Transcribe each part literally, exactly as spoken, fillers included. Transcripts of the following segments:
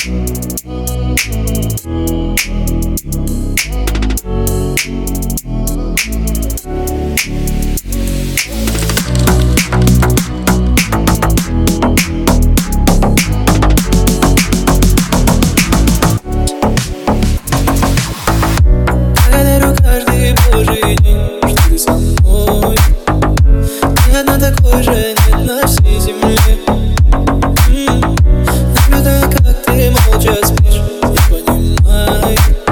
Благодарю каждый божий день, что ты со мной. Ни одна такой же нет на всей земле. Наблюдаю, как ты молча спишь, не понимаю.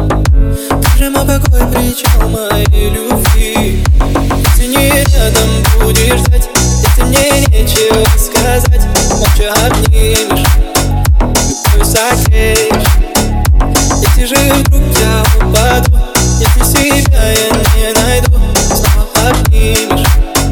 Ты же мой покой, причал моей любви. Если не рядом будешь ждать, если мне нечего сказать, молча обнимешь, любовью согреешь. Если же вдруг я упаду, если себя я не найду, снова обнимешь,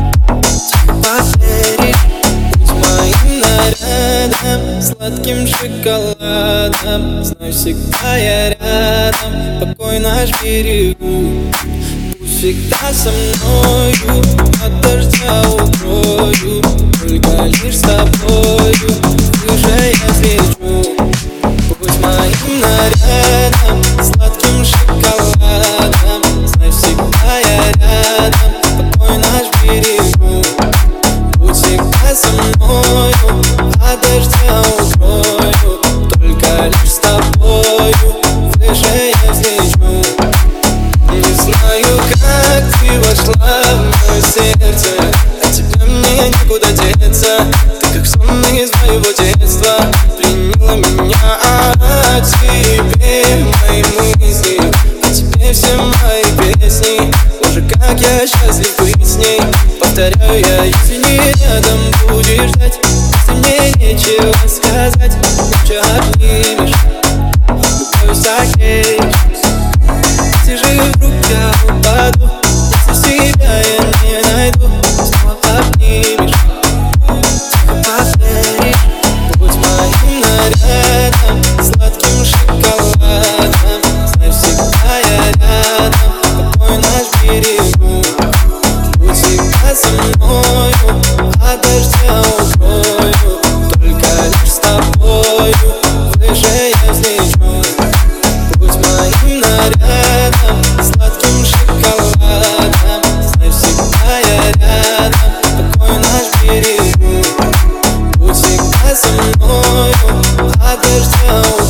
тихо поверишь. Будь моим нарядом, сладким шоколадом. Знаю, всегда я рядом, покой наш берегу. Пусть всегда со мною, от дождя укрою. Только лишь с тобою выше я взлечу. Будь моим нарядом, сладким шоколадом. Знай, всегда я рядом, покой наш берегу. Будь всегда со мною, от дождя укрою. Только лишь с тобою выше я взлечу. Не знаю, как ты вошла в мое сердце, от тебя мне никуда деться. Ты как сон из моего детства, пленила меня. О тебе мои мысли, о тебе все мои песни. Боже, как я счастлив быть с ней. Повторяю я, если не рядом будешь ждать, если мне нечего сказать, молча обнимешь, любовью согреешь. Если же вдруг я упаду, если себя я не найду, снова обнимешь, тихо поверишь. Будь моим нарядом, сладким шоколадом. Знай, всегда я рядом, покой наш берегу. Будь всегда со мною, от дождя укрою. Только лишь с тобою выше я взлечу. Будь моим нарядом, сладким шоколадом. Знай, всегда я рядом, покой наш берегу. Будь всегда со мною, от дождя укрою.